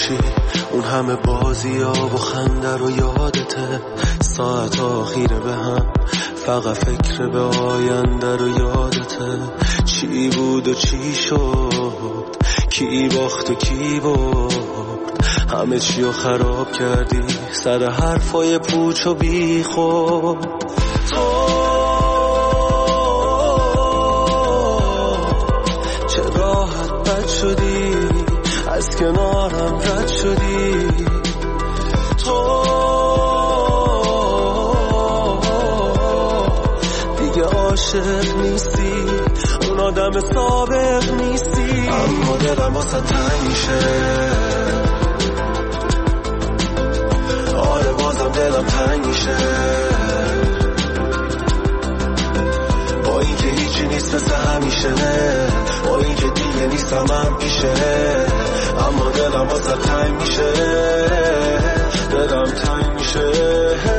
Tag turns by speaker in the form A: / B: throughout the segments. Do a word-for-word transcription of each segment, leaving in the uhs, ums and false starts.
A: باشی. اون همه بازی ها و خنده رو یادته، ساعت آخیره به هم فقط فکر به آینده رو یادته. چی بود و چی شد، کی باخت و کی برد، همه چی رو خراب کردی سر حرفای پوچ و بی خود. تو چه راحت بد شدی، از کنارم رد شدی. تو دیگه عاشق نیستی، اون آدم سابق نیستی. اما دلم واسه تنگ میشه، آره بازم دلم تنگ میشه. با این که هیچی نیست مثل همیشه، با این که دیگه نیستم من پیشه. اما دلم واسه تنگ میشه، دلم تنگ میشه.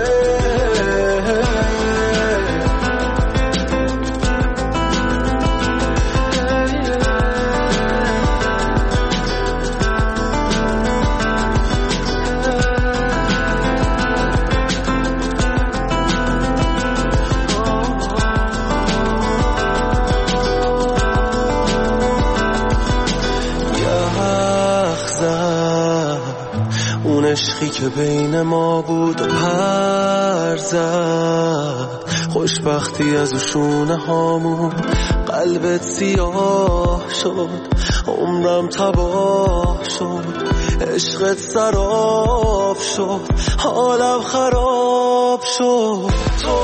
A: عشقی که بین ما بود و پر زد، خوشبختی از شونه هامون قلبت سیاه شد. عمرم تباه شد، عشقت سراب شد، حالم خراب شد. تو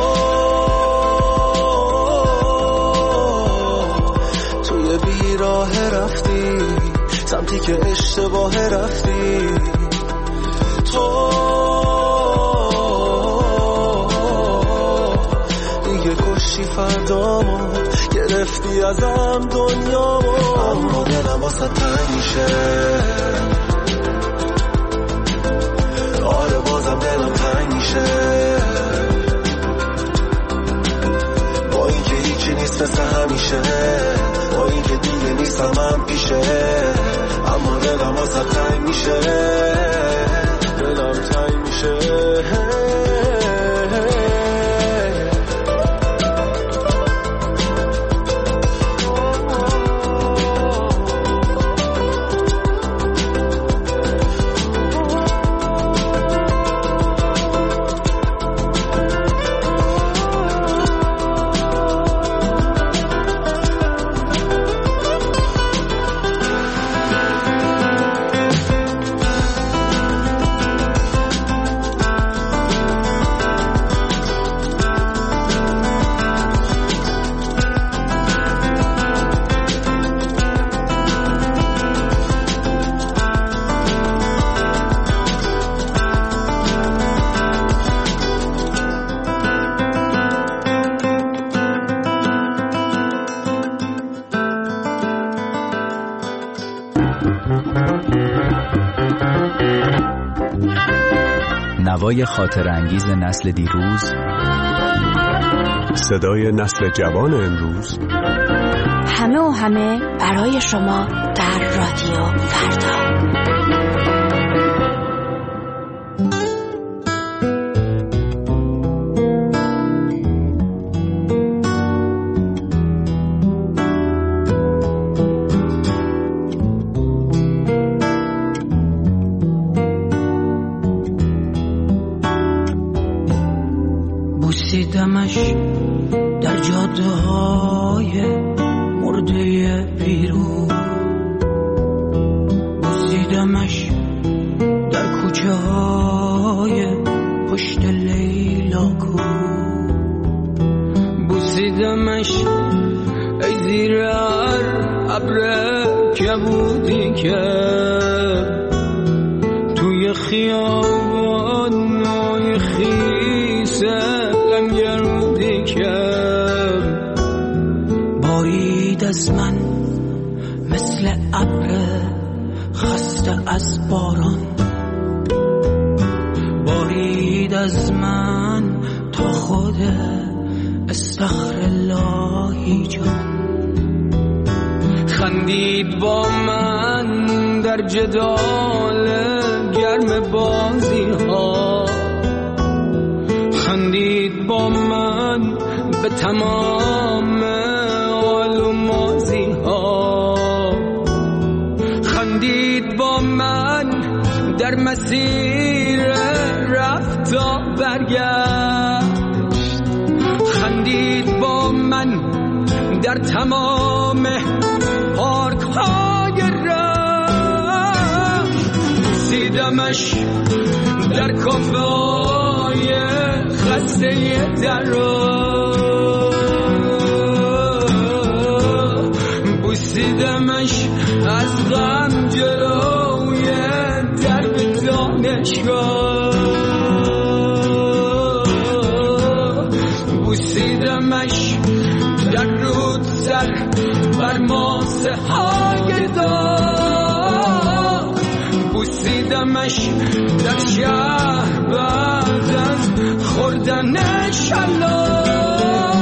A: توی بیراه رفتی، سمتی که اشتباه رفتی. تو دیگه کشی فردامو، گرفتی ازم دنیامو. اما دلم واسه تنگ میشه، آره بازم دلم تنگ میشه. با این که هیچی نیست مثل همیشه، با این که دیگه نیستم من پیشه. اما دلم واسه تنگ میشه، دلم تنگ میشه.
B: نوای خاطر انگیز نسل دیروز،
C: صدای نسل جوان امروز،
D: همه و همه برای شما در رادیو فردا.
E: بوسیدمش در جاده های مرده پیرو، بوسیدمش در کوچه های پشت لیلاکو، بوسیدمش ای زیر هر ابر کبودی که توی خیابانای خیسه لنگرودی که بارید از من مثل ابر خسته از باران، بارید از من تا خود استغفراللهی جان، خندید با من در جدال گرم بازی ها، خندید با من به تمام حال و مازی ها، خندید با من در مسیر رفت و برگشت، خندید با من در تمام پارک های رفت، بوسیدمش در کافه های خسته درا، بوسیدمش از غم جلوی درب دانشگاه، بوسیدمش در رود سر بر ماسه های داغ، بوسیدمش در شهر بعد از خوردن شلاق.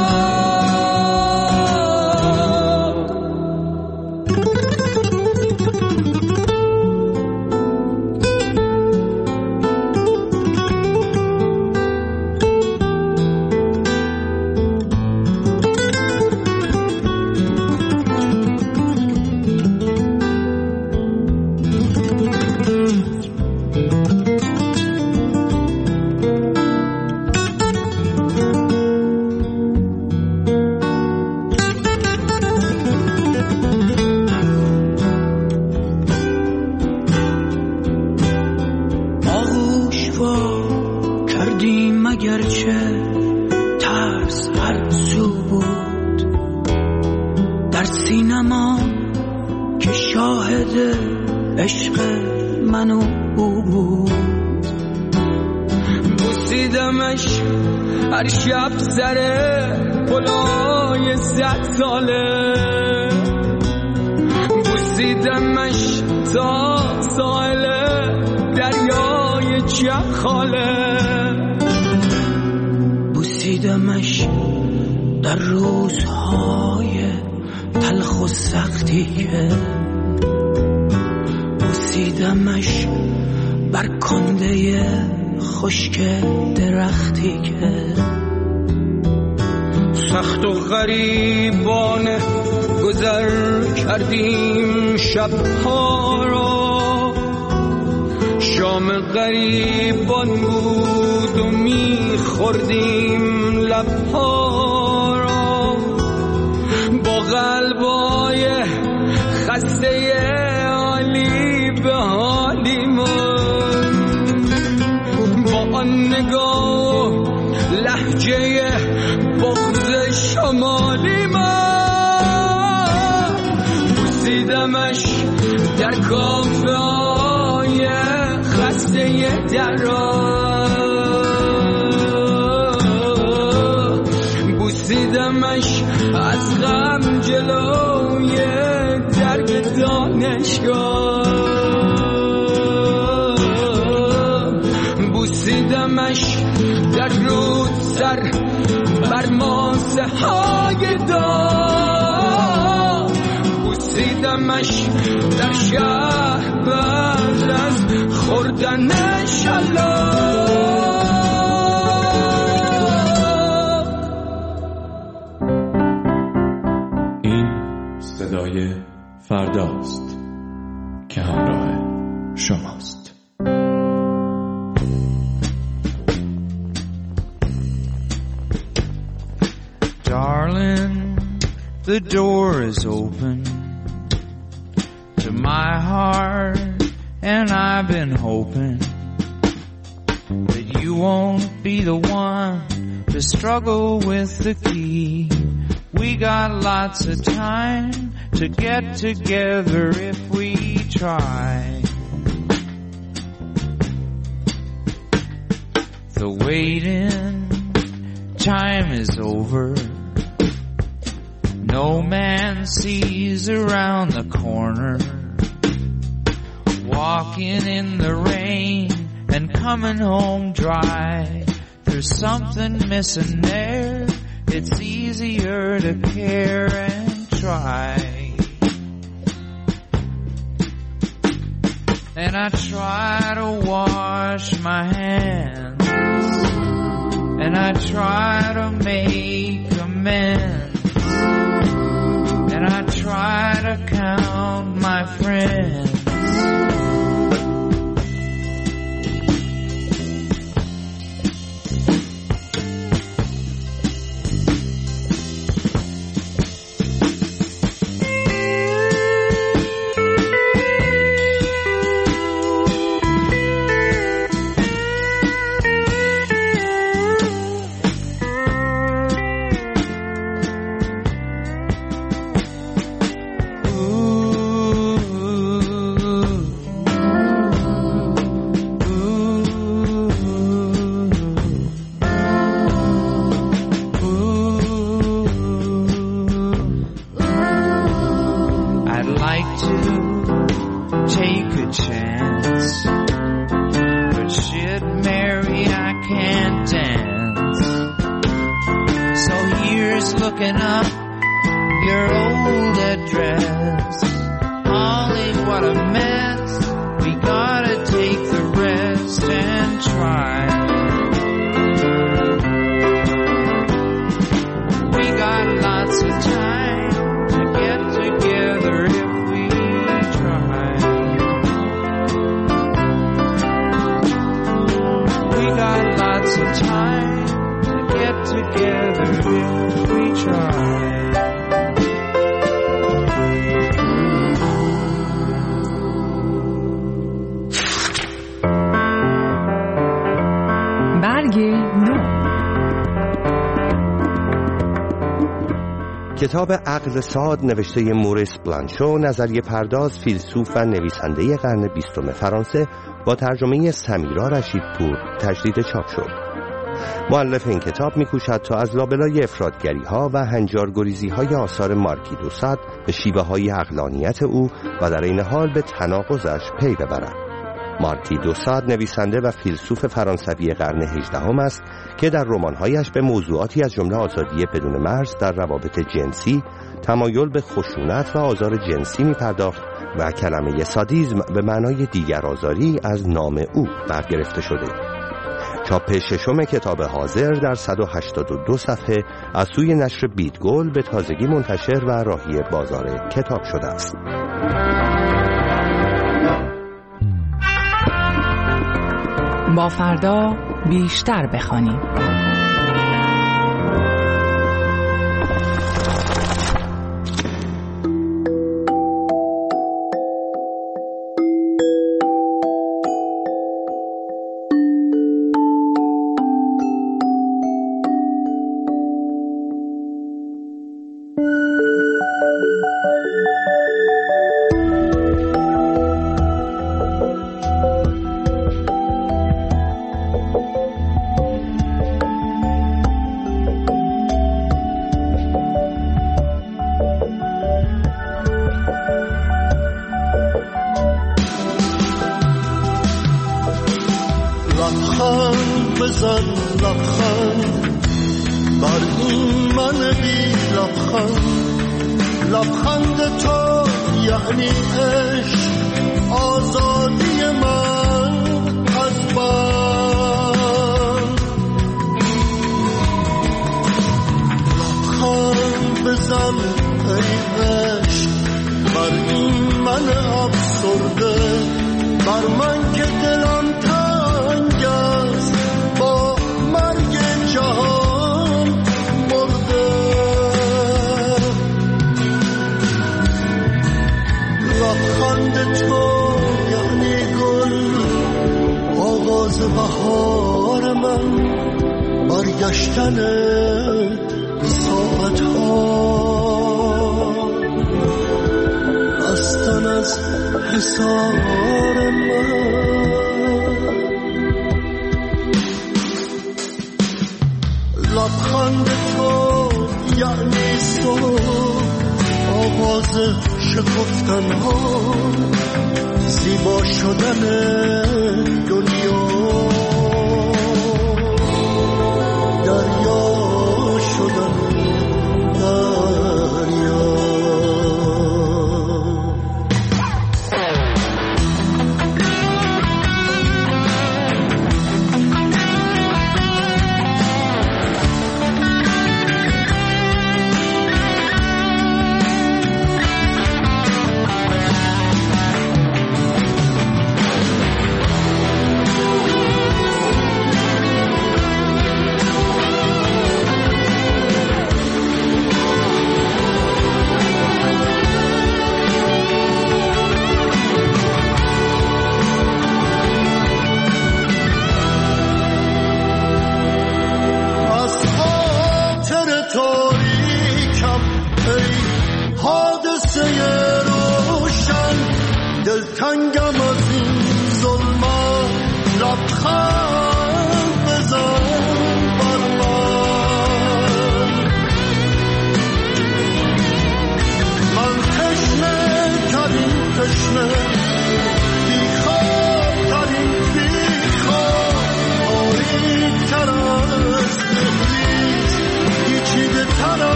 E: هر شب سر پلای صد ساله بوسیدمش تا ساحل دریای چخاله، بوسیدمش در روزهای تلخ و سختی که، بوسیدمش بر کنده خشک درختی که، سخت و غریبانه گذر کردیم شبها را، شام غریبان بود و میخوردیم لبها را، با قلبای خسته حالی به حالی من، با آن نگاه لهجه بغض شمالی من، بوسیدمش در کافه های خسته درا، بوسیدمش از غم جلوی درب دانشگاه، بوسیدمش در رود سر بر ماسه های داغ، بوسیدمش در شهر بعد از خوردن شلاق.
F: این صدای فرداست که همراه شماست.
G: Darling, the door is open to my heart, and I've been hoping that you won't be the one to struggle with the key. We got lots of time to get together if we try. The waiting time is over. No man sees around the corner. Walking in the rain and coming home dry. There's something missing there. It's easier to care and try. and I try to wash my hands, and I try to make amends, and I try to count my friends.
H: کتاب عقل ساد نوشته موریس بلانشو، نظریه پرداز، فیلسوف و نویسنده قرن بیستم فرانسه، با ترجمه سمیرا رشیدپور تجدید چاپ شد. مؤلف این کتاب می‌کوشد تا از لابلای افراطگری‌ها و هنجارگریزی‌های آثار مارکی دو ساد به شیوه‌های عقلانیت او و در این حال به تناقضش پی ببرد. مارکی دو ساد نویسنده و فیلسوف فرانسوی قرن هجدهم است که در رمان‌هایش به موضوعاتی از جمله آزادی بدون مرز در روابط جنسی، تمایل به خشونت و آزار جنسی می‌پرداخت و کلمه سادیسم به معنای دیگرآزاری از نام او برگرفته شده. چاپ ششم کتاب حاضر در صد و هشتاد و دو صفحه از سوی نشر بیدگل به تازگی منتشر و راهی بازار کتاب شده است.
I: با فردا بیشتر بخوانیم.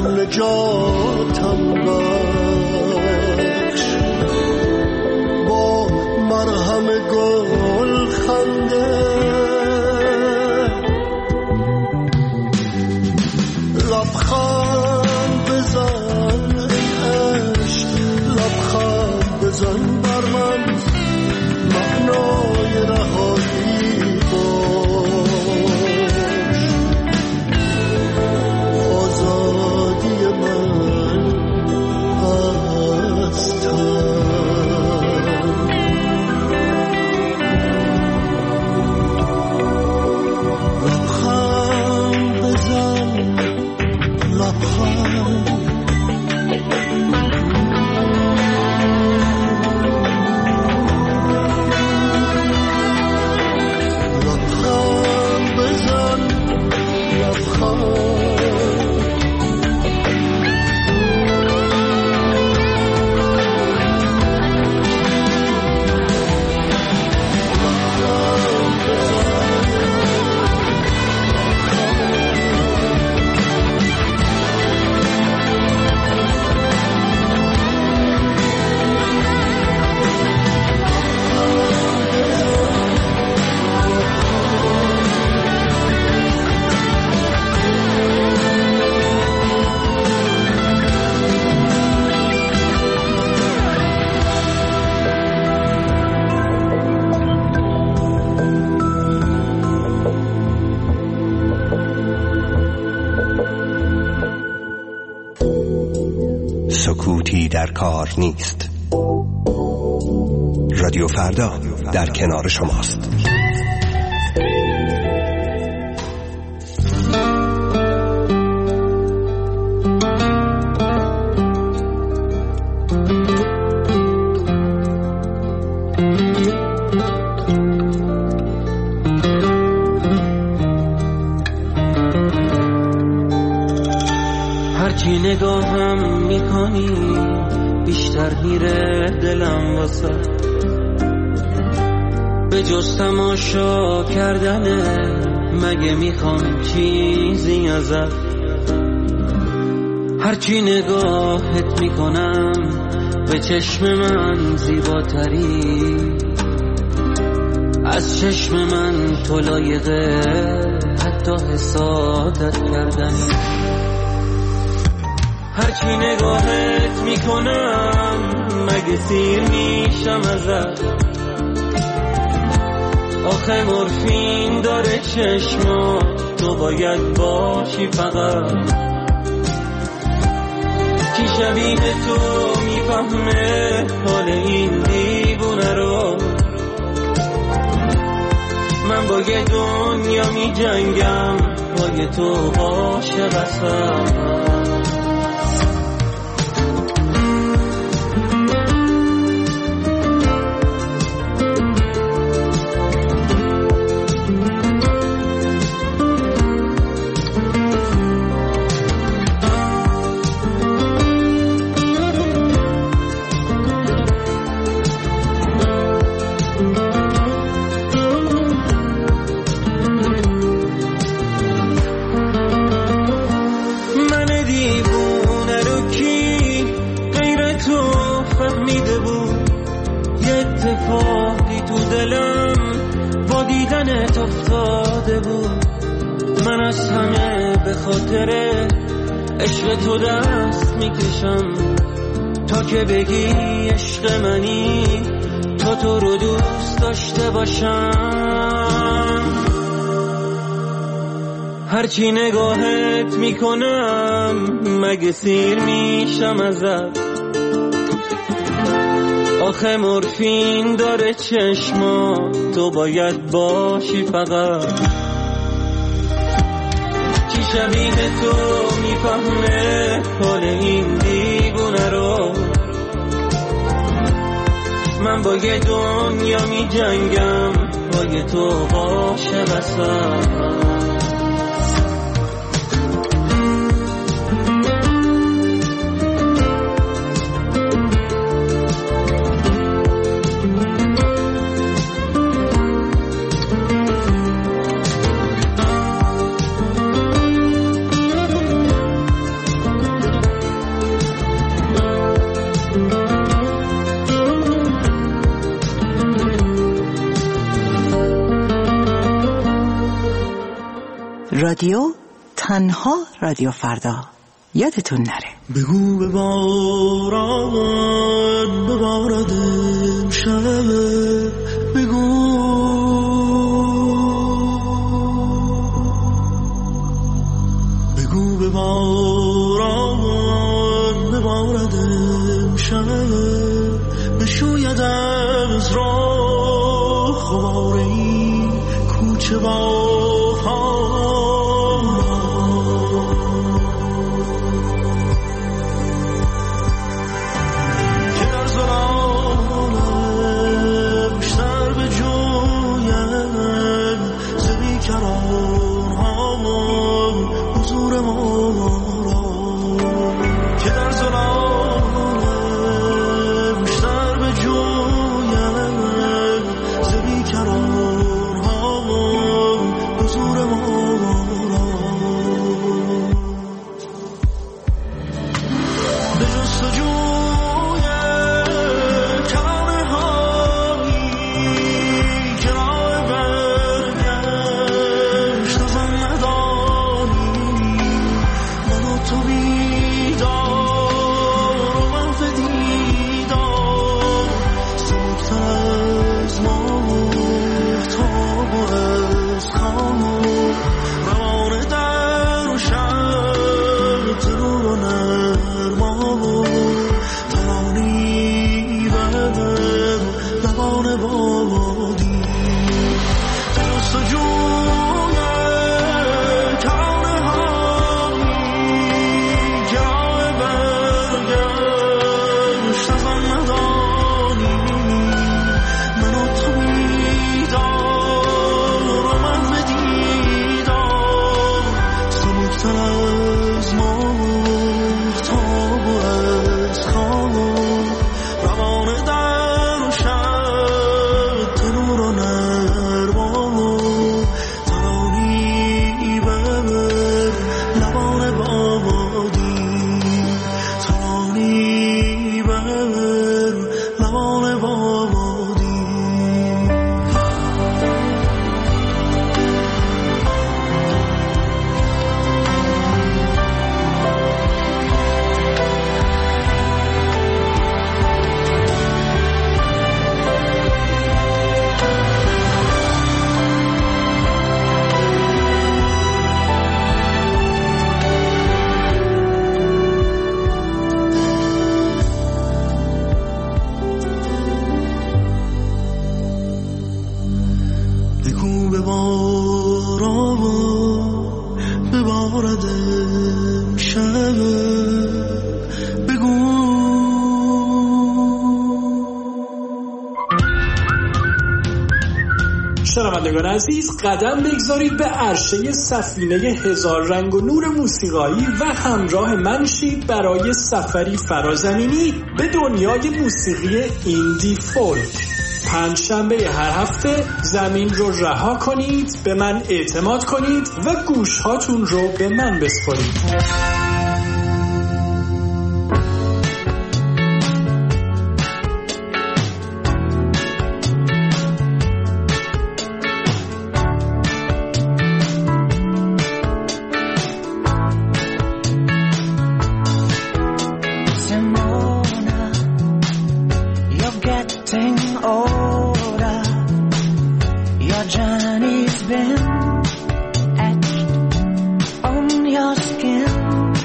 A: نجاتم بخش، با مرهم گل خنده لبخند بزن ای عشق، لبخند بزن بر من، معنای رهایی باش، آزادی من از تن. لبخند بزن، لبخند
H: سکوتی در کار نیست. رادیو فردا در کنار شماست.
E: هرچی نگاهم میکنی بیشتر میره دلم واسه، به جز تماشا کردنه مگه میخوام چیزی ازت. هرچی نگاهت میکنم به چشم من زیباتری، از چشم من تو لایقه حتی حسادت کردنی. هرچی نگاهت میکنم مگه سیر میشم ازت، آخه مورفین داره چشما تو باید باشی فقط. کی شبیه تو میفهمه حال این دیوونه رو، من با یه دنیا میجنگم با یه تو عاشق هستم. اتفاقی تو دلم با دیدنت افتاده بود، من از همه به خاطر عشق تو دست میکشم، تا که بگی عشق منی تا تو رو دوست داشته باشم. هرچی نگاهت میکنم مگه سیر میشم ازت، آخه مورفین داره چشما تو باید باشی فقط. کی شبیه تو میفهمه حال این دیوونه رو، من با یه دنیا میجنگم با یه تو عاشق هستم.
J: رادیو، تنها رادیو فردا. یادتون نره.
A: بگو به باران ببارد امشب، بگو بگو به باران ببارد امشب، بشوید از راه غبار این کوچه با
K: شنوندگان عزیز، قدم بگذارید به عرشه سفینه هزار رنگ و نور موسیقایی و همراه من شید برای سفری فرازمینی به دنیای موسیقی ایندی فولک. پنج شنبه هر هفته زمین رو رها کنید، به من اعتماد کنید و گوش هاتون رو به من بسپارید.
L: Journey's been etched on your skin.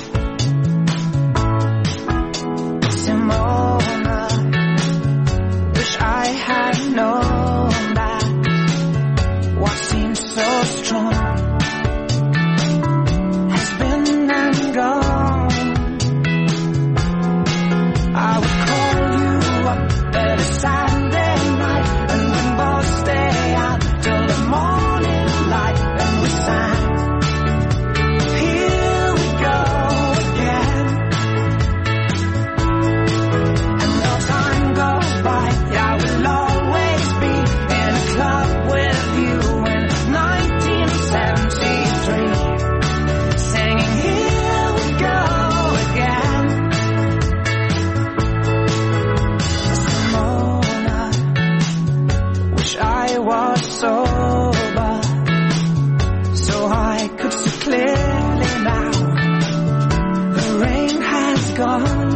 L: gone.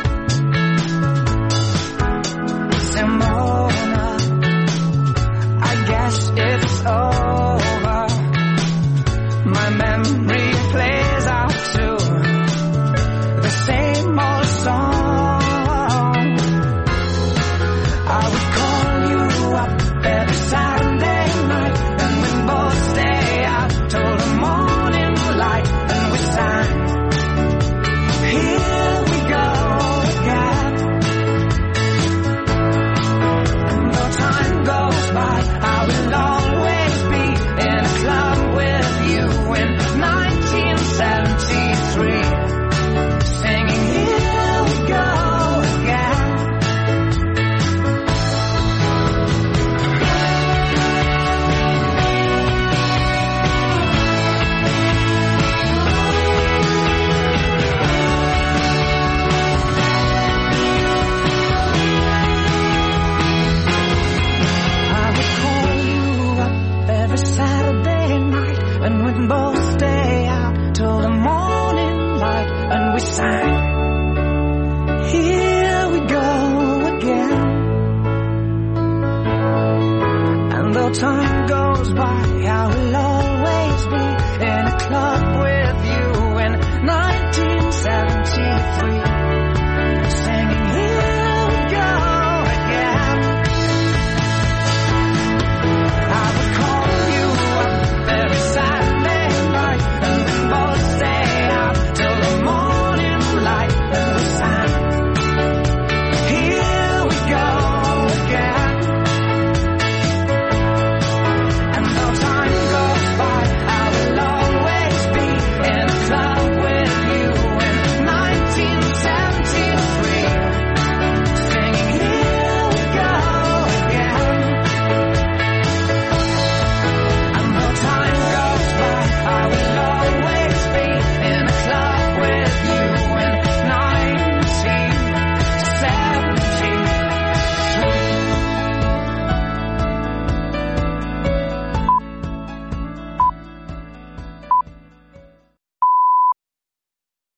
L: Simona, I guess it's over. My memory plays out to the same old song. I would call you up every Saturday night, and we both stay out till the morning light, and we sang, here we go again. And though time goes by, I will always be in a club with you in nineteen seventy-three, singing here we go again. I would call you up every Saturday night, and we'd both stay out till the morning light, and we sang, here we go again. And though time